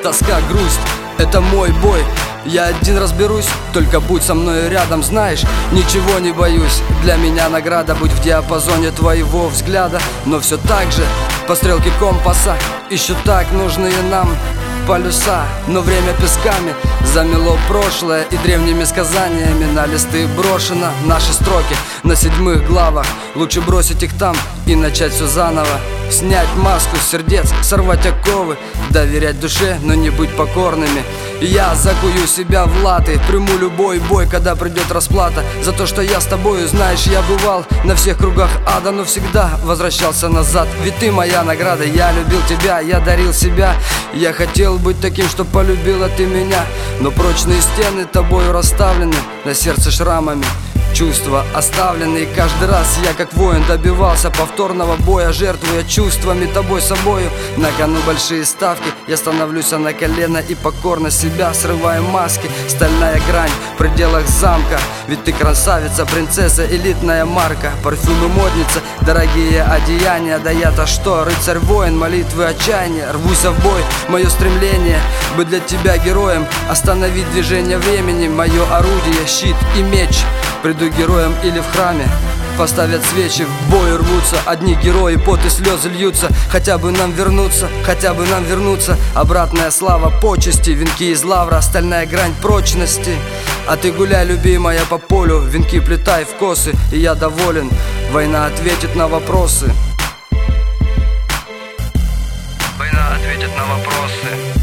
тоска, грусть — это мой бой. Я один разберусь, только будь со мной рядом, знаешь, ничего не боюсь. Для меня награда быть в диапазоне твоего взгляда. Но все так же, по стрелке компаса, еще так нужные нам полюса. Но время песками замело прошлое, и древними сказаниями на листы брошено наши строки на 7 главах. Лучше бросить их там и начать все заново. Снять маску с сердец, сорвать оковы, доверять душе, но не быть покорными. Я закую себя в латы, приму любой бой, когда придет расплата за то, что я с тобою. Знаешь, я бывал на всех кругах ада, но всегда возвращался назад. Ведь ты моя награда, я любил тебя, я дарил себя. Я хотел быть таким, что полюбила ты меня. Но прочные стены тобою расставлены, на сердце шрамами чувства оставлены. И каждый раз я как воин добивался повторного боя, жертвуя чувствами, тобой, собою. На кону большие ставки, я становлюсь на колено и покорно себя срываю маски. Стальная грань в пределах замка, ведь ты красавица, принцесса, элитная марка. Парфюмы модница, дорогие одеяния. Да я-то что, рыцарь-воин, молитвы отчаяния. Рвусь в бой, мое стремление быть для тебя героем, остановить движение времени. Мое орудие, щит и меч. Приду героем или в храме, поставят свечи, в бой рвутся одни герои, пот и слезы льются. Хотя бы нам вернуться, хотя бы нам вернуться. Обратная слава, почести, венки из лавра, стальная грань прочности. А ты гуляй, любимая, по полю, венки плетай в косы, и я доволен. Война ответит на вопросы. Война ответит на вопросы.